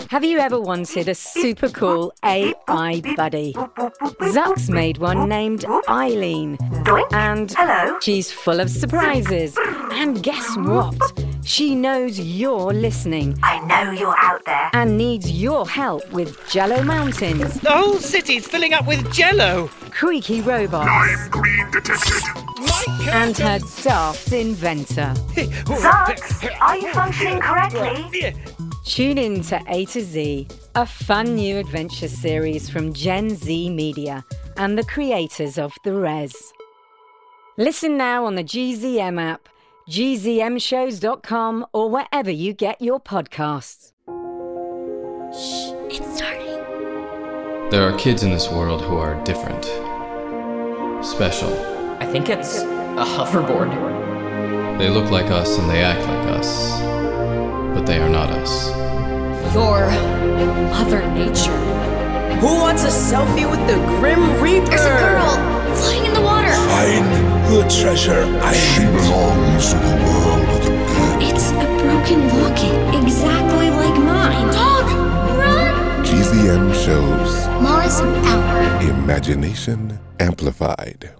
Have you ever wanted a super cool AI buddy? Zuck's made one named Eileen. And she's full of surprises. And guess what? She knows you're listening. I know you're out there. And needs your help with Jello Mountains. The whole city's filling up with Jello. Creaky robots. Lime green detected. And her daft inventor. Zucks, are you functioning correctly? Tune in to A to Z, a fun new adventure series from Gen Z Media and the creators of The Res. Listen now on the GZM app, gzmshows.com, or wherever you get your podcasts. Shh, it's starting. There are kids in this world who are different. Special. I think it's a hoverboard. They look like us and they act like us. But they are not us. You're Mother Nature. Who wants a selfie with the Grim Reaper? There's a girl floating in the water. Find the treasure island. She belongs to the world of the dead. It's a broken locket, exactly like mine. Dog, run! GZM shows. Mars out. Imagination amplified.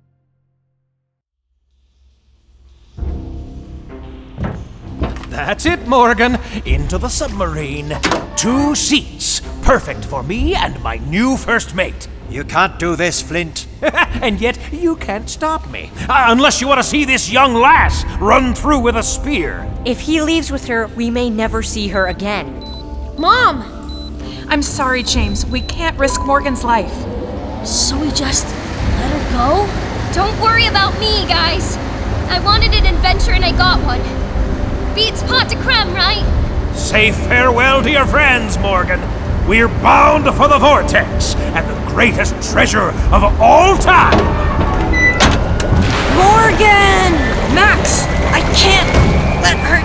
That's it, Morgan. Into the submarine. 2 seats. Perfect for me and my new first mate. You can't do this, Flint. And yet, you can't stop me. Unless you want to see this young lass run through with a spear. If he leaves with her, we may never see her again. Mom! I'm sorry, James. We can't risk Morgan's life. So we just let her go? Don't worry about me, guys. I wanted an adventure and I got one. Beats pot de creme, right? Say farewell to your friends, Morgan. We're bound for the vortex and the greatest treasure of all time. Morgan! Max, I can't let her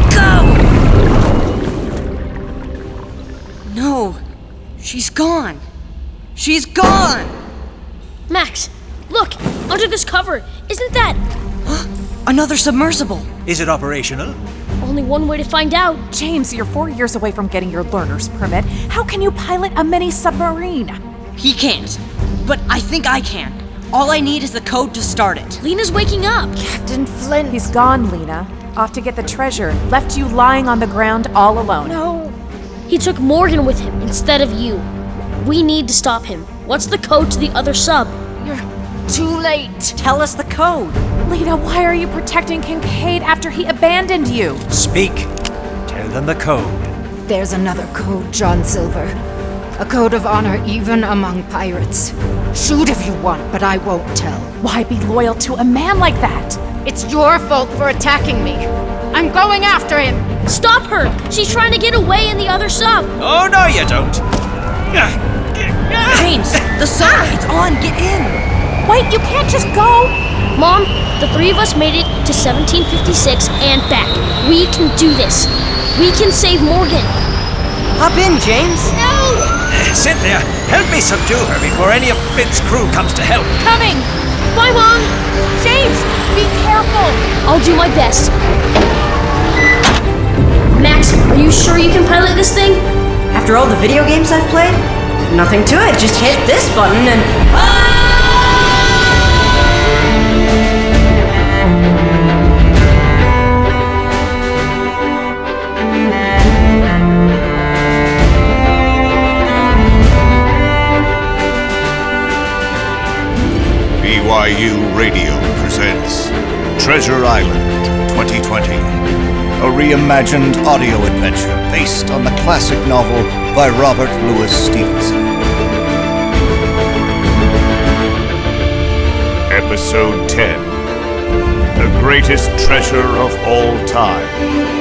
go! No, she's gone. She's gone! Max, look, under this cover. Isn't that... Another submersible. Is it operational? Only one way to find out. James, you're 4 years away from getting your learner's permit. How can you pilot a mini submarine? He can't, but I think I can. All I need is the code to start it. Lena's waking up. Captain Flint. He's gone, Lena. Off to get the treasure. Left you lying on the ground all alone. No. He took Morgan with him instead of you. We need to stop him. What's the code to the other sub? You're too late. Tell us the code. Lena, why are you protecting Kincaid after he abandoned you? Speak. Tell them the code. There's another code, John Silver. A code of honor even among pirates. Shoot if you want, but I won't tell. Why be loyal to a man like that? It's your fault for attacking me. I'm going after him. Stop her! She's trying to get away in the other sub. Oh, no, you don't. James, the sub, it's on. Get in. Wait, you can't just go! Mom, the 3 of us made it to 1756 and back. We can do this. We can save Morgan. Hop in, James. No! Cynthia, help me subdue her before any of Flint's crew comes to help. Coming! Bye, Mom! James, be careful! I'll do my best. Max, are you sure you can pilot this thing? After all the video games I've played, nothing to it. Just hit this button and... BYU Radio presents Treasure Island 2020, A reimagined audio adventure based on the classic novel by Robert Louis Stevenson. Episode 10, The Greatest Treasure of All Time.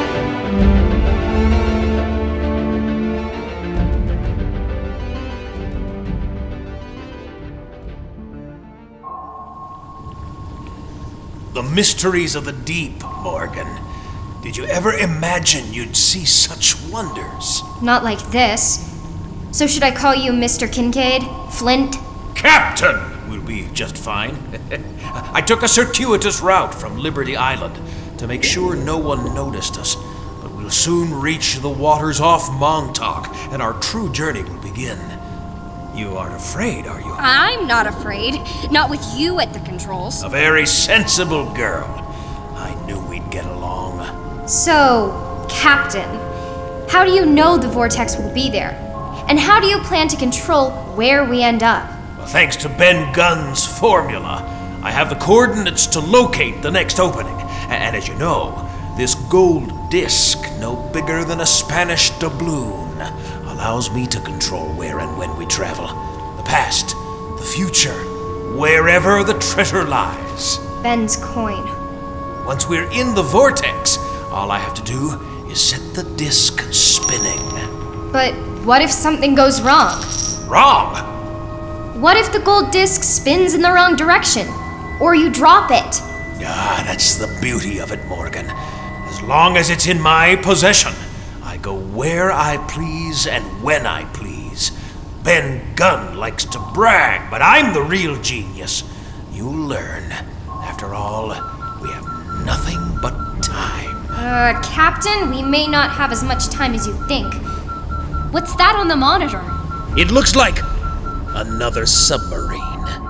The mysteries of the deep, Morgan. Did you ever imagine you'd see such wonders? Not like this. So should I call you Mr. Kincaid? Flint? Captain will be just fine. I took a circuitous route from Liberty Island to make sure no one noticed us, but we'll will soon reach the waters off Montauk, and our true journey will begin. You aren't afraid, are you? I'm not afraid. Not with you at the controls. A very sensible girl. I knew we'd get along. So, Captain, how do you know the vortex will be there? And how do you plan to control where we end up? Well, thanks to Ben Gunn's formula, I have the coordinates to locate the next opening. And as you know, this gold disc, no bigger than a Spanish doubloon, allows me to control where and when we travel. The past, the future, wherever the treasure lies. Ben's coin. Once we're in the vortex, all I have to do is set the disc spinning. But what if something goes wrong? Wrong? What if the gold disc spins in the wrong direction? Or you drop it? Ah, that's the beauty of it, Morgan. As long as it's in my possession, I go where I please and when I please. Ben Gunn likes to brag, but I'm the real genius. You'll learn. After all, we have nothing but time. Captain, we may not have as much time as you think. What's that on the monitor? It looks like another submarine.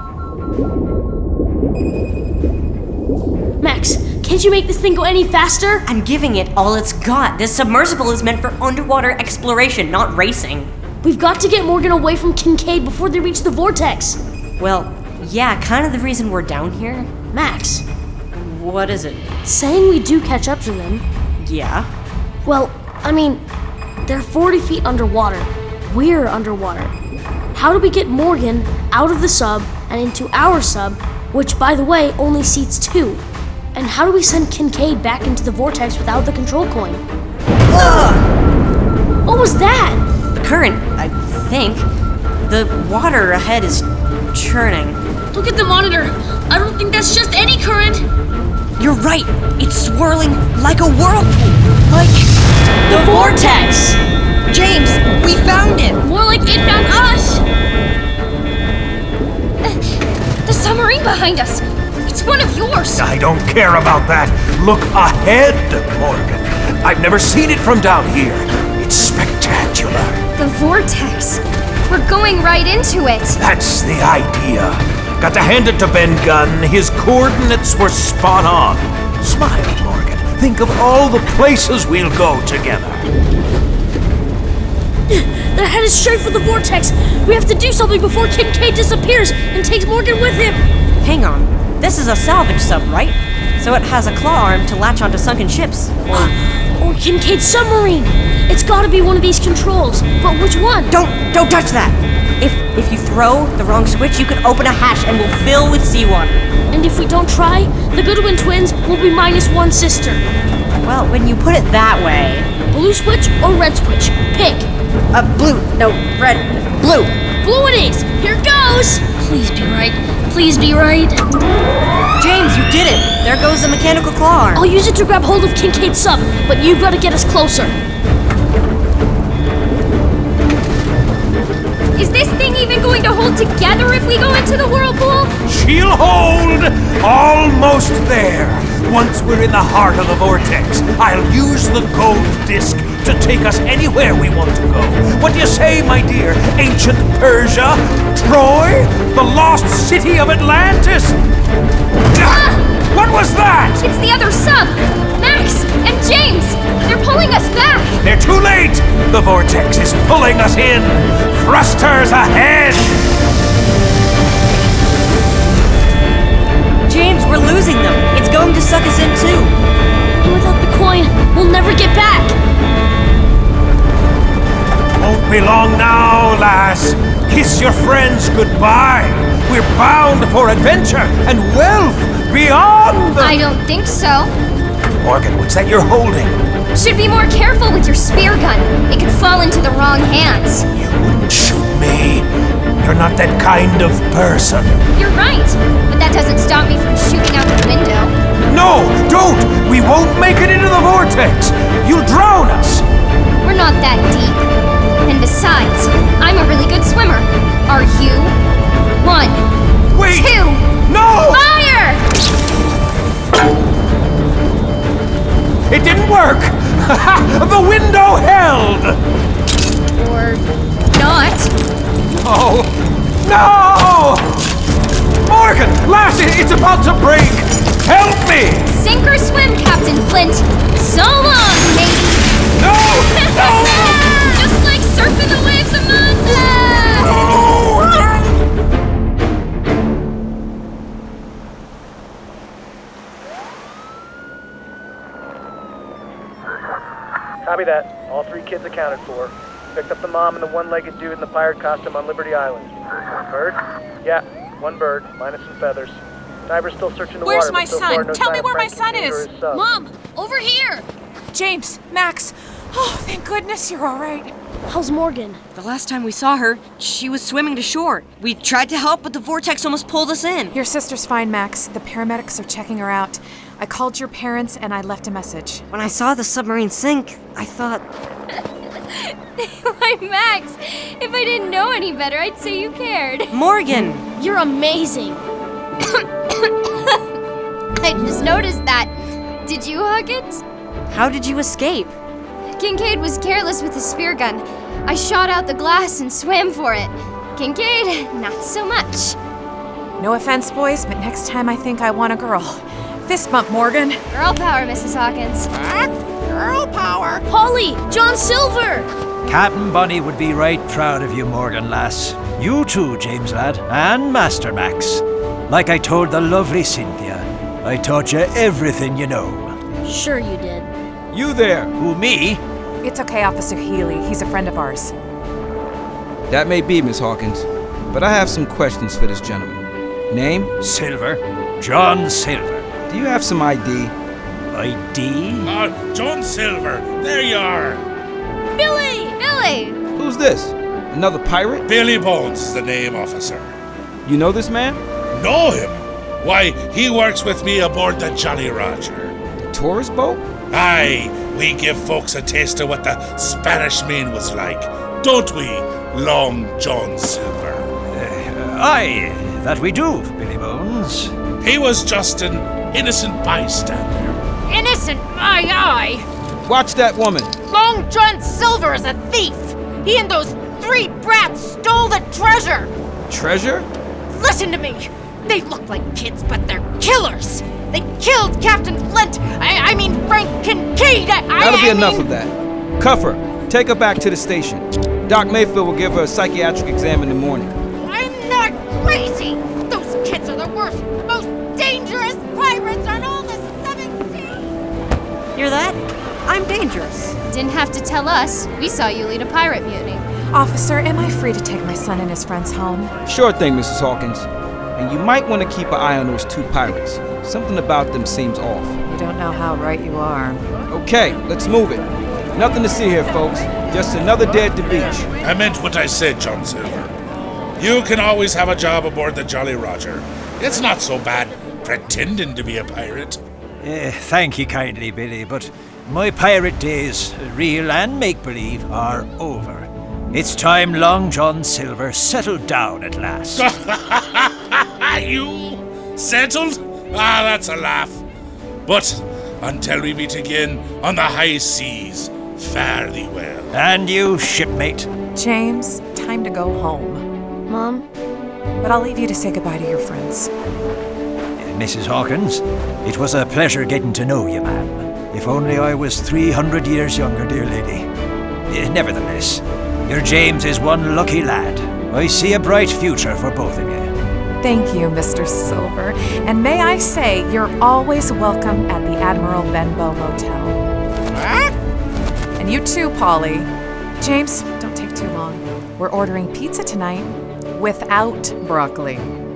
Max, can't you make this thing go any faster? I'm giving it all it's got. This submersible is meant for underwater exploration, not racing. We've got to get Morgan away from Kincaid before they reach the vortex. Well, yeah, kind of the reason we're down here. Max. What is it? Saying we do catch up to them. Yeah? Well, I mean, they're 40 feet underwater. We're underwater. How do we get Morgan out of the sub and into our sub, which, by the way, only seats 2? And how do we send Kincaid back into the vortex without the control coin? Ugh! What was that? The current, I think. The water ahead is churning. Look at the monitor. I don't think that's just any current. You're right. It's swirling like a whirlpool. Like the vortex. James, we found it. More like it found us. The submarine behind us. It's one of yours. I don't care about that. Look ahead, Morgan. I've never seen it from down here. It's spectacular. The vortex. We're going right into it. That's the idea. Got to hand it to Ben Gunn. His coordinates were spot on. Smile, Morgan. Think of all the places we'll go together. They're headed straight for the vortex. We have to do something before Kincaid disappears and takes Morgan with him. Hang on. This is a salvage sub, right? So it has a claw arm to latch onto sunken ships. Or Kincaid's submarine. It's gotta be one of these controls. But which one? Don't touch that. If you throw the wrong switch, you could open a hatch and we'll fill with seawater. And if we don't try, the Goodwin twins will be minus one sister. Well, when you put it that way... Blue switch or red switch? Pick. Blue. No, red. Blue. Blue it is. Here goes. Please be right. Please be right. James, you did it. There goes the mechanical claw arm. I'll use it to grab hold of Kincaid's sub, but you've got to get us closer. Is this thing even going to hold together if we go into the whirlpool? She'll hold! Almost there. Once we're in the heart of the vortex, I'll use the gold disc to take us anywhere we want to go. What do you say, my dear? Ancient Persia? Troy? The lost city of Atlantis? What was that? It's the other sub! Max and James! They're pulling us back! They're too late! The vortex is pulling us in! Thrusters ahead! James, we're losing them. It's going to suck us in too. And without the coin, we'll never get back. Won't be long now, lass. Kiss your friends goodbye. We're bound for adventure and wealth beyond the... I don't think so. Morgan, what's that you're holding? Should be more careful with your spear gun. It could fall into the wrong hands. You wouldn't shoot me. You're not that kind of person. You're right, but that doesn't stop me from shooting out the window. No, don't! We won't make it into the vortex. You'll drown us. We're not that deep. And besides, I'm a really good swimmer. Are you? 1, Wait! 2, no! Fire! It didn't work! The glass! It's about to break! Help me! Sink or swim, Captain Flint. So long, Kate. No! No! Just like surfing the waves of Manda! Copy that. All 3 kids accounted for. Picked up the mom and the one-legged dude in the pirate costume on Liberty Island. Bird? Yeah, 1 bird, minus some feathers. Diver's still searching the Where's water. my but so son? far, no Tell sign me of where my Frank son Kincaid or is. his sub. Mom, over here! James, Max. Oh, thank goodness you're all right. How's Morgan? The last time we saw her, she was swimming to shore. We tried to help, but the vortex almost pulled us in. Your sister's fine, Max. The paramedics are checking her out. I called your parents and I left a message. When I saw the submarine sink, I thought... Why, Max, if I didn't know any better, I'd say you cared. Morgan! You're amazing. I just noticed that. Did you, Hawkins? How did you escape? Kincaid was careless with his spear gun. I shot out the glass and swam for it. Kincaid, not so much. No offense, boys, but next time I think I want a girl. Fist bump, Morgan. Girl power, Mrs. Hawkins. Girl power. Polly, John Silver. Captain Bunny would be right proud of you, Morgan, lass. You too, James lad, and Master Max. Like I told the lovely Cynthia, I taught you everything you know. Sure you did. You there, who, me? It's okay, Officer Healy. He's a friend of ours. That may be, Miss Hawkins, but I have some questions for this gentleman. Name? Silver. John Silver. Do you have some ID? ID? John Silver, there you are. Billy! Billy! Who's this? Another pirate? Billy Bones is the name, officer. You know this man? Know him? Why, he works with me aboard the Jolly Roger. The tourist boat? Aye, we give folks a taste of what the Spanish Main was like, don't we, Long John Silver? Aye, that we do, Billy Bones. He was just an innocent bystander. Innocent, my eye! Watch that woman. Long John Silver is a thief! He and those 3 brats stole the treasure! Treasure? Listen to me! They look like kids, but they're killers! They killed Captain Flint! I mean Frank Kincaid! That'll be enough of that. Cuff her. Take her back to the station. Doc Mayfield will give her a psychiatric exam in the morning. I'm not crazy! Those kids are the worst, most dangerous pirates on all the 7 seas! Hear that? I'm dangerous. Didn't have to tell us. We saw you lead a pirate mutiny. Officer, am I free to take my son and his friends home? Sure thing, Mrs. Hawkins. And you might want to keep an eye on those 2 pirates. Something about them seems off. You don't know how right you are. Okay, let's move it. Nothing to see here, folks. Just another day at the beach. I meant what I said, John Silver. You can always have a job aboard the Jolly Roger. It's not so bad pretending to be a pirate. Thank you kindly, Billy, but my pirate days, real and make-believe, are over. It's time Long John Silver settled down at last. You? Settled? Ah, that's a laugh. But until we meet again on the high seas, fare thee well. And you, shipmate. James, time to go home. Mom? But I'll leave you to say goodbye to your friends. Mrs. Hawkins, it was a pleasure getting to know you, ma'am. If only I was 300 years younger, dear lady. Nevertheless, your James is one lucky lad. I see a bright future for both of you. Thank you, Mr. Silver. And may I say, you're always welcome at the Admiral Benbow Motel. And you too, Polly. James, don't take too long. We're ordering pizza tonight without broccoli.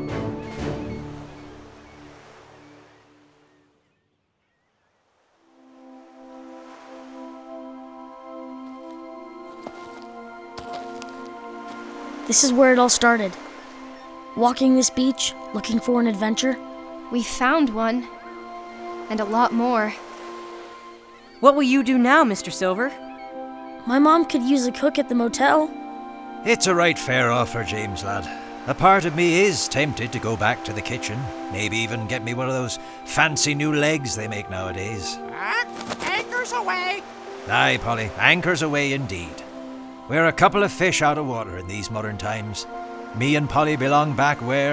This is where it all started. Walking this beach, looking for an adventure. We found one. And a lot more. What will you do now, Mr. Silver? My mom could use a cook at the motel. It's a right fair offer, James lad. A part of me is tempted to go back to the kitchen. Maybe even get me one of those fancy new legs they make nowadays. Anchors away! Aye, Polly, anchors away indeed. We're a couple of fish out of water in these modern times. Me and Polly belong back where,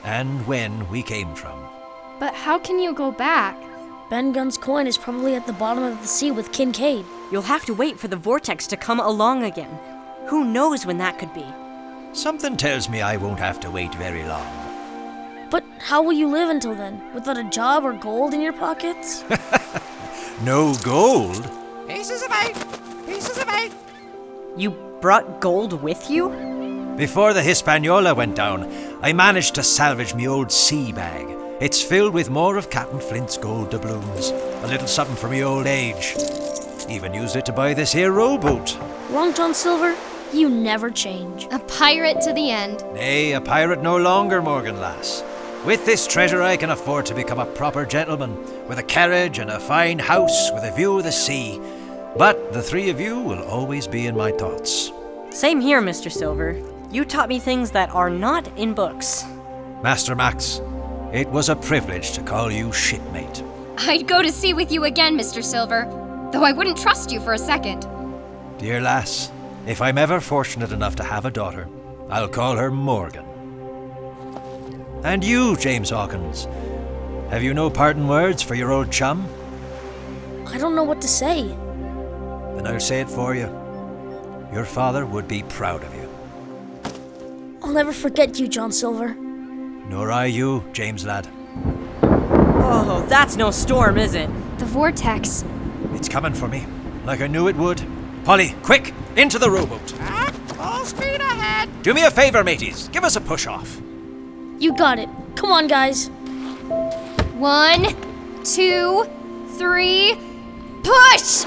and when we came from. But how can you go back? Ben Gunn's coin is probably at the bottom of the sea with Kincaid. You'll have to wait for the vortex to come along again. Who knows when that could be? Something tells me I won't have to wait very long. But how will you live until then? Without a job or gold in your pockets? No gold? Pieces of 8! Pieces of 8! You brought gold with you? Before the Hispaniola went down, I managed to salvage me old sea bag. It's filled with more of Captain Flint's gold doubloons. A little something for me old age. Even used it to buy this here rowboat. Long John Silver, you never change. A pirate to the end. Nay, a pirate no longer, Morgan lass. With this treasure I can afford to become a proper gentleman, with a carriage and a fine house with a view of the sea. But the three of you will always be in my thoughts. Same here, Mr. Silver. You taught me things that are not in books. Master Max, it was a privilege to call you shipmate. I'd go to sea with you again, Mr. Silver, though I wouldn't trust you for a second. Dear lass, if I'm ever fortunate enough to have a daughter, I'll call her Morgan. And you, James Hawkins, have you no parting words for your old chum? I don't know what to say. Then I'll say it for you. Your father would be proud of you. I'll never forget you, John Silver. Nor I you, James lad. Oh, that's no storm, is it? The vortex. It's coming for me, like I knew it would. Polly, quick, into the rowboat. All speed ahead! Do me a favor, mateys. Give us a push-off. You got it. Come on, guys. 1, 2, 3, push!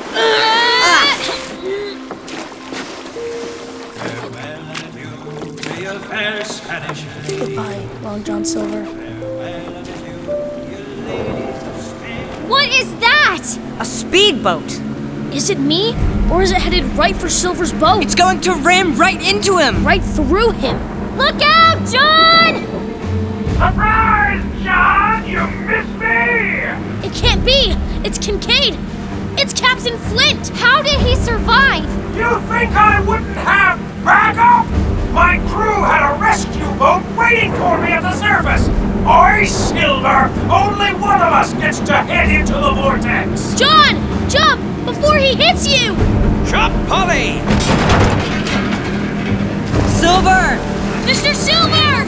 Fair Spanish. Goodbye, Long John Silver. What is that? A speedboat. Is it me? Or is it headed right for Silver's boat? It's going to ram right into him! Right through him! Look out, John! Surprise, John! You missed me! It can't be! It's Kincaid! It's Captain Flint! How did he survive? You think I wouldn't have backup? My crew had a rescue boat waiting for me at the surface! Oi, Silver! Only one of us gets to head into the vortex! John! Jump! Before he hits you! Jump, Polly! Silver! Mr. Silver!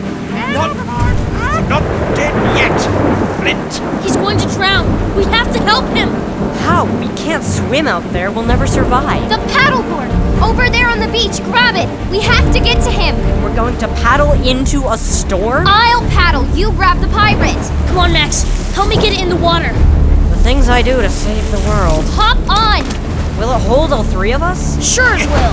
Not dead yet, Flint! He's going to drown! We have to help him! How? We can't swim out there. We'll never survive. The paddleboard! Over there on the beach! Grab it! We have to get to him! We're going to paddle into a storm? I'll paddle! You grab the pirate! Come on, Max. Help me get it in the water. The things I do to save the world. Hop on! Will it hold all three of us? Sure it will.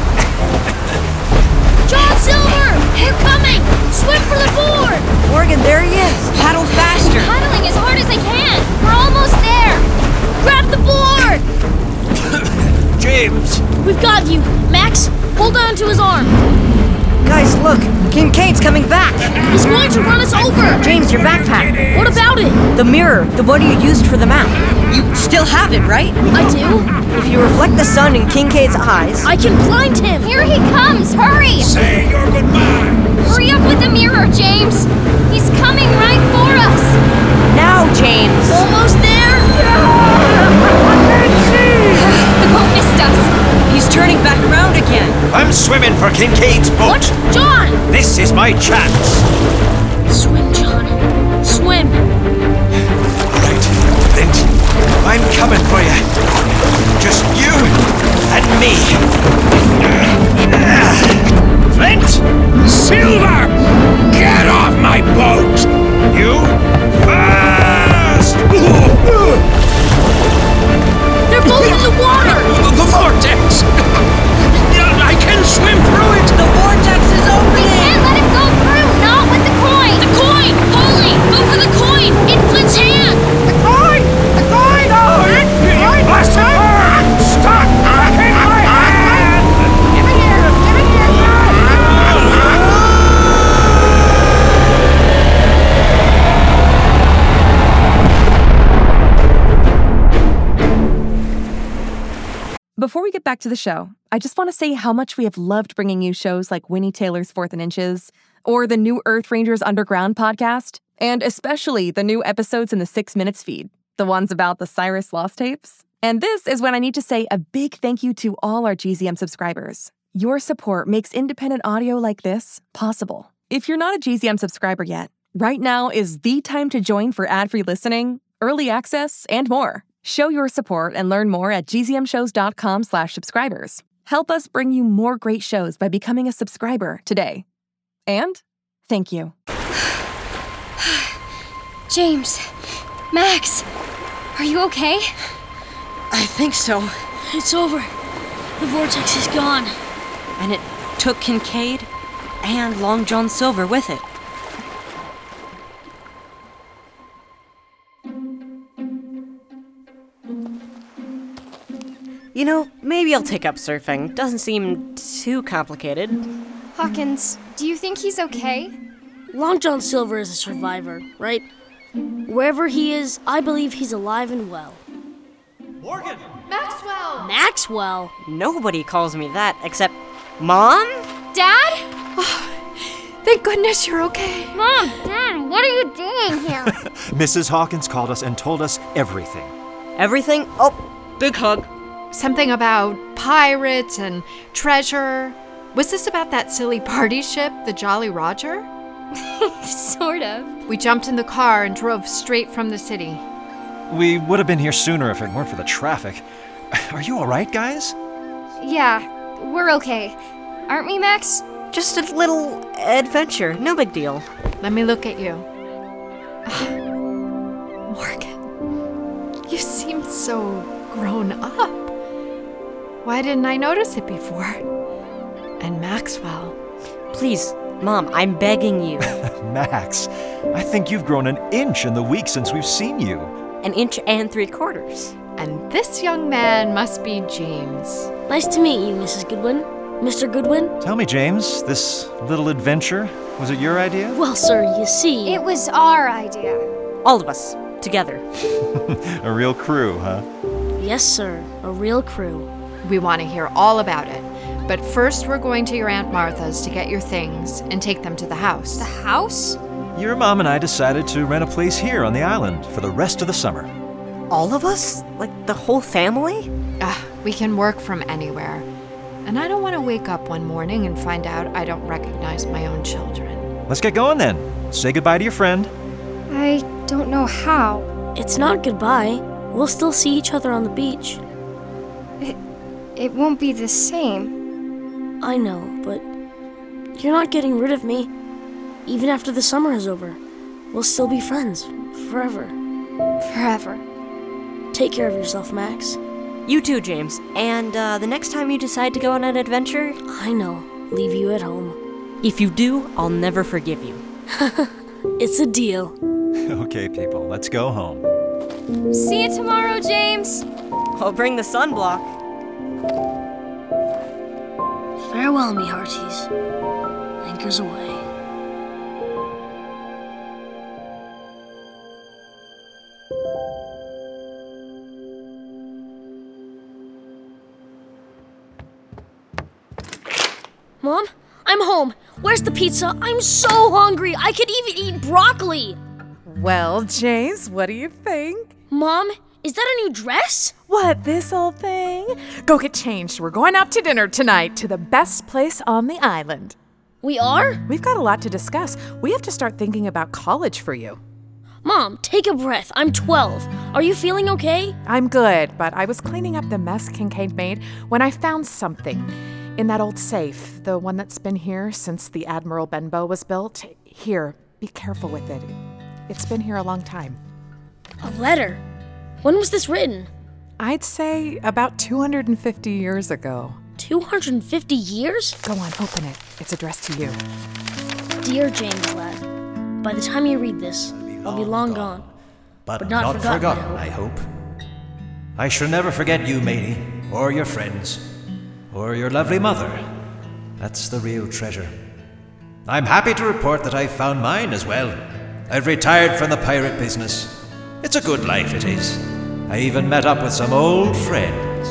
John Silver! We're coming! Swim for the board! Morgan, there he is! Paddle faster! Paddling as hard as I can! We're almost there! Grab the board! James! We've got you! Max, hold on to his arm! Guys, look! Kincaid's coming back! He's going to run us over! James, your backpack! What about it? The mirror, the one you used for the map. You still have it, right? I do. If you reflect the sun in Kincaid's eyes... I can blind him! Here he comes! Hurry! Say your goodbyes! Hurry up with the mirror, James! He's coming right for us! Now, James! Almost there! The boat missed us! He's turning back around again! I'm swimming for Kincaid's boat! What? John! This is my chance! Swim, John. Swim! Right, Flint. I'm coming for you. Just you and me. Flint! Silver! Get off my boat! You first! They're both in the water! The vortex! I can swim through it! The vortex is opening! We can't let him go through! Not with the coin! The coin! Polly! Go for the coin! In Flint's hand! The coin! The coin! Oh! Blast it! Stop! Back in my hand! Give it here! Give it here! Before we get back to the show, I just want to say how much we have loved bringing you shows like Winnie Taylor's 4th and Inches, or the new Earth Rangers Underground podcast, and especially the new episodes in the 6 Minutes feed, the ones about the Cyrus Lost tapes. And this is when I need to say a big thank you to all our GZM subscribers. Your support makes independent audio like this possible. If you're not a GZM subscriber yet, right now is the time to join for ad-free listening, early access, and more. Show your support and learn more at gzmshows.com/subscribers. Help us bring you more great shows by becoming a subscriber today. And thank you. James, Max, are you okay? I think so. It's over. The vortex is gone. And it took Kincaid and Long John Silver with it. You know, maybe I'll take up surfing. Doesn't seem too complicated. Hawkins, do you think he's okay? Long John Silver is a survivor, right? Wherever he is, I believe he's alive and well. Morgan! Maxwell! Maxwell? Nobody calls me that except Mom? Dad? Thank goodness you're okay. Mom, Dad, what are you doing here? Mrs. Hawkins called us and told us everything. Everything? Oh, big hug. Something about pirates and treasure. Was this about that silly party ship, the Jolly Roger? Sort of. We jumped in the car and drove straight from the city. We would have been here sooner if it weren't for the traffic. Are you all right, guys? Yeah, we're okay. Aren't we, Max? Just a little adventure. No big deal. Let me look at you. Morgan, you seem so grown up. Why didn't I notice it before? And Maxwell. Please, Mom, I'm begging you. Max, I think you've grown an inch in the week since we've seen you. An inch and 3/4. And this young man must be James. Nice to meet you, Mrs. Goodwin. Mr. Goodwin? Tell me, James, this little adventure, was it your idea? Well, sir, you see... It was our idea. All of us, together. A real crew, huh? Yes, sir, a real crew. We want to hear all about it. But first, we're going to your Aunt Martha's to get your things and take them to the house. The house? Your mom and I decided to rent a place here on the island for the rest of the summer. All of us? Like the whole family? We can work from anywhere. And I don't want to wake up one morning and find out I don't recognize my own children. Let's get going then. Say goodbye to your friend. I don't know how. It's not goodbye. We'll still see each other on the beach. It won't be the same. I know, but you're not getting rid of me. Even after the summer is over, we'll still be friends. Forever. Forever. Take care of yourself, Max. You too, James. And the next time you decide to go on an adventure... I know. Leave you at home. If you do, I'll never forgive you. It's a deal. Okay, people, let's go home. See you tomorrow, James. I'll bring the sunblock. Farewell, me hearties. Anchors away. Mom, I'm home. Where's the pizza? I'm so hungry. I could even eat broccoli. Well, James, what do you think? Mom, is that a new dress? What, this old thing? Go get changed. We're going out to dinner tonight to the best place on the island. We are? We've got a lot to discuss. We have to start thinking about college for you. Mom, take a breath. I'm 12. Are you feeling okay? I'm good, but I was cleaning up the mess Kincaid made when I found something. In that old safe, the one that's been here since the Admiral Benbow was built. Here, be careful with it. It's been here a long time. A letter? When was this written? I'd say about 250 years ago. 250 years? Go on, open it. It's addressed to you. Dear James, lad, by the time you read this, I'll be long gone. But not forgotten, I hope. I shall never forget you, matey, or your friends, or your lovely mother. That's the real treasure. I'm happy to report that I've found mine as well. I've retired from the pirate business. It's a good life, it is. I even met up with some old friends.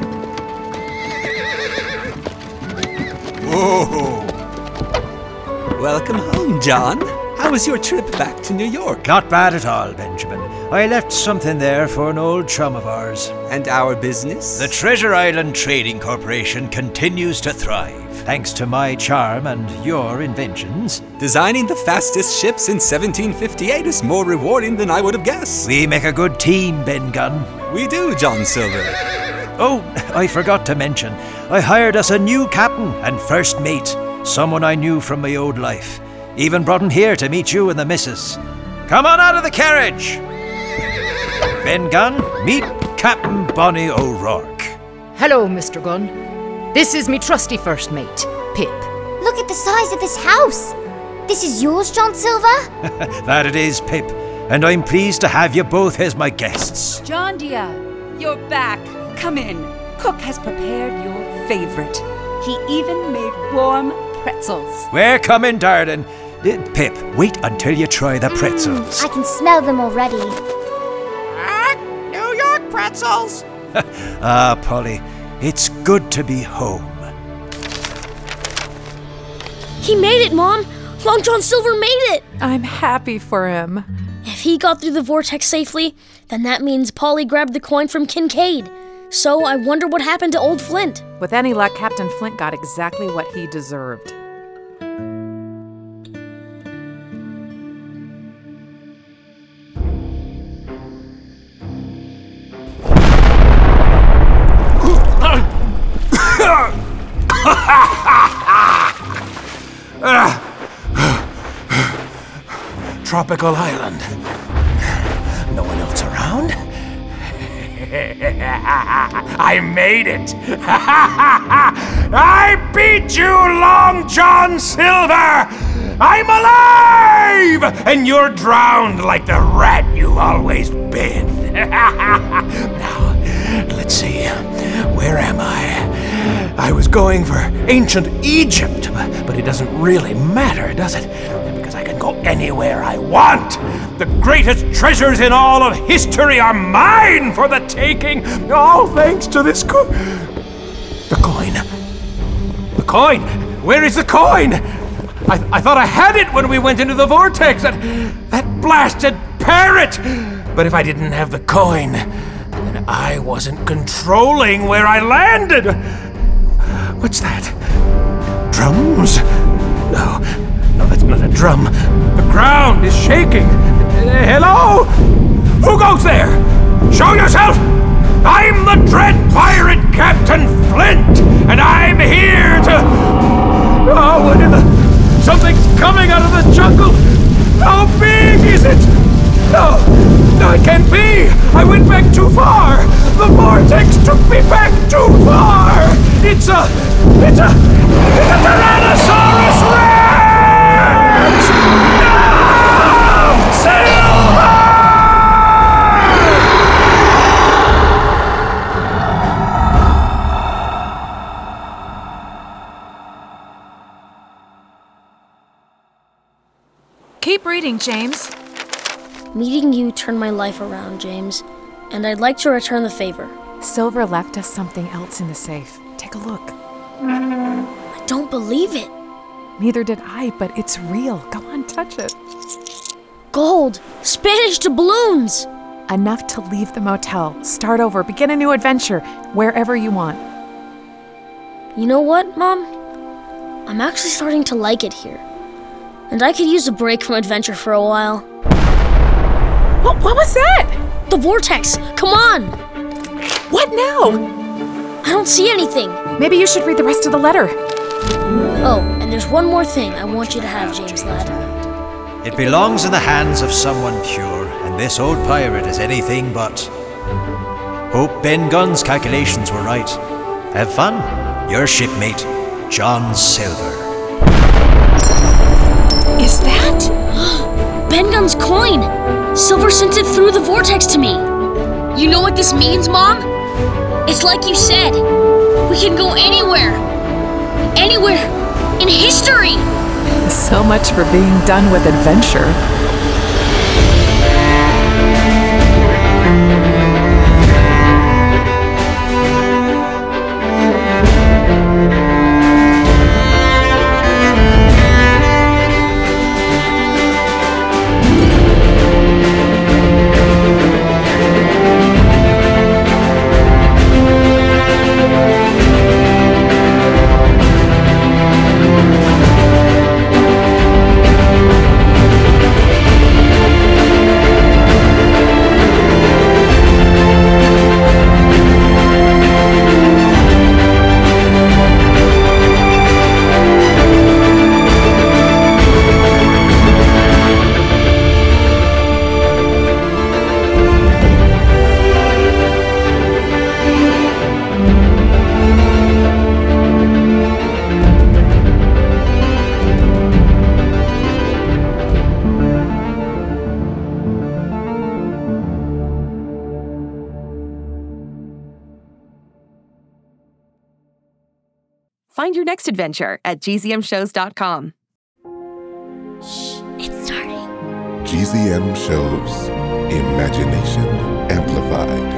Whoa! Welcome home, John. How was your trip back to New York? Not bad at all, Benjamin. I left something there for an old chum of ours. And our business? The Treasure Island Trading Corporation continues to thrive, thanks to my charm and your inventions. Designing the fastest ship since 1758 is more rewarding than I would have guessed. We make a good team, Ben Gunn. We do, John Silver. Oh, I forgot to mention, I hired us a new captain and first mate, someone I knew from my old life. Even brought him here to meet you and the missus. Come on out of the carriage! Ben Gunn, meet Captain Bonnie O'Rourke. Hello, Mr. Gunn. This is me trusty first mate, Pip. Look at the size of this house. This is yours, John Silver? That it is, Pip. And I'm pleased to have you both as my guests. John dear, you're back. Come in. Cook has prepared your favorite. He even made warm pretzels. We're coming, darling. Pip, wait until you try the pretzels. I can smell them already. New York pretzels! Ah, Polly, it's good to be home. He made it, Mom! Long John Silver made it! I'm happy for him. If he got through the vortex safely, then that means Polly grabbed the coin from Kincaid. So I wonder what happened to old Flint. With any luck, Captain Flint got exactly what he deserved. Tropical island. No one else around? I made it! I beat you, Long John Silver! I'm alive! And you're drowned like the rat you've always been. Now, let's see. Where am I? I was going for ancient Egypt, but it doesn't really matter, does it? Because I can go anywhere I want. The greatest treasures in all of history are mine for the taking, all thanks to this The coin. The coin? Where is the coin? I thought I had it when we went into the vortex, that blasted parrot! But if I didn't have the coin, then I wasn't controlling where I landed. What's that? Drums? No, that's not a drum. The ground is shaking. Hello? Who goes there? Show yourself! I'm the dread pirate Captain Flint, and I'm here to... Oh, what in the... Something's coming out of the jungle! How big is it? No, it can't be! I went back too far! The vortex took me back too far! It's a Tyrannosaurus Rex! No! Silver! Keep reading, James. Meeting you turned my life around, James, and I'd like to return the favor. Silver left us something else in the safe. Take a look. I don't believe it. Neither did I, but it's real. Go on, touch it. Gold! Spanish doubloons! Enough to leave the motel, start over, begin a new adventure, wherever you want. You know what, Mom? I'm actually starting to like it here. And I could use a break from adventure for a while. What was that? The vortex! Come on! What now? I don't see anything. Maybe you should read the rest of the letter. Oh, and there's one more thing I want you to have, James lad. It belongs in the hands of someone pure, and this old pirate is anything but. Hope Ben Gunn's calculations were right. Have fun. Your shipmate, John Silver. Is that? Ben Gunn's coin! Silver sent it through the vortex to me. You know what this means, Mom? It's like you said. We can go anywhere. Anywhere. In history! So much for being done with adventure. find your next adventure at gzmshows.com. It's starting. GZM Shows. Imagination Amplified.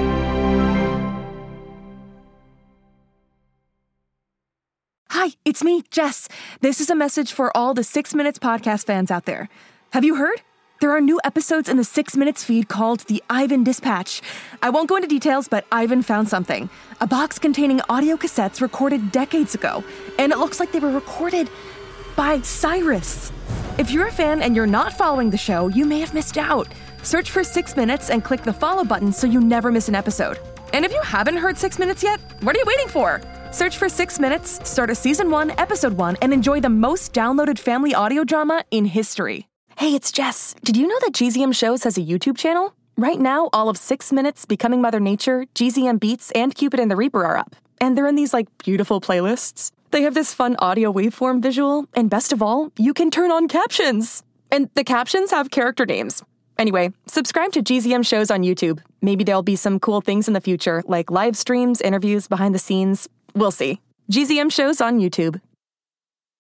Hi, it's me, Jess. This is a message for all the 6 Minutes podcast fans out there. Have you heard? There are new episodes in the 6 Minutes feed called the Ivan Dispatch. I won't go into details, but Ivan found something. A box containing audio cassettes recorded decades ago. And it looks like they were recorded by Cyrus. If you're a fan and you're not following the show, you may have missed out. Search for 6 Minutes and click the follow button so you never miss an episode. And if you haven't heard 6 Minutes yet, what are you waiting for? Search for 6 Minutes, start a Season 1, Episode 1, and enjoy the most downloaded family audio drama in history. Hey, it's Jess. Did you know that GZM Shows has a YouTube channel? Right now, all of 6 Minutes, Becoming Mother Nature, GZM Beats, and Cupid and the Reaper are up. And they're in these, beautiful playlists. They have this fun audio waveform visual, and best of all, you can turn on captions. And the captions have character names. Anyway, subscribe to GZM Shows on YouTube. Maybe there'll be some cool things in the future, like live streams, interviews, behind the scenes. We'll see. GZM Shows on YouTube.